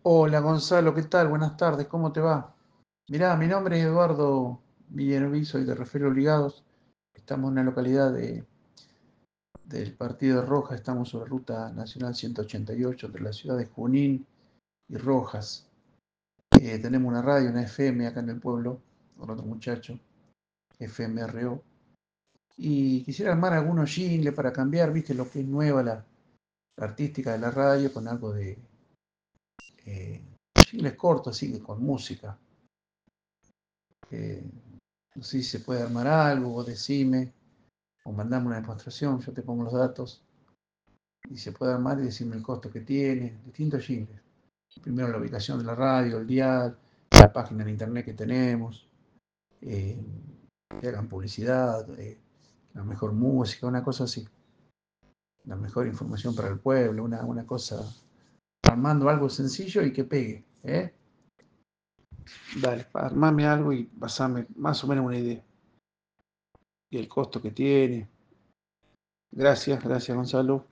Hola Gonzalo, ¿qué tal? Buenas tardes, ¿cómo te va? Mirá, mi nombre es Eduardo Villanueva, soy de Referí Obligados. Estamos en una localidad del partido de Rojas, estamos sobre Ruta Nacional 188 entre la ciudad de Junín y Rojas. Tenemos una radio, una FM acá en el pueblo, con otro muchacho, FMRO. Y quisiera armar algunos jingles para cambiar, viste, lo que es nueva la artística de la radio con algo de eh, jingles cortos, así que con música. Eh, no sé si se puede armar algo, vos decime, o mandame una demostración, yo te pongo los datos, y se puede armar y decirme el costo que tiene, distintos jingles. Primero la ubicación de la radio, el dial, la página de internet que tenemos, eh, que hagan publicidad, la mejor música, una cosa así, la mejor información para el pueblo, una cosa, armando algo sencillo y que pegue, ¿eh? Dale, armame algo y pasame más o menos una idea. Y el costo que tiene. Gracias, gracias Gonzalo.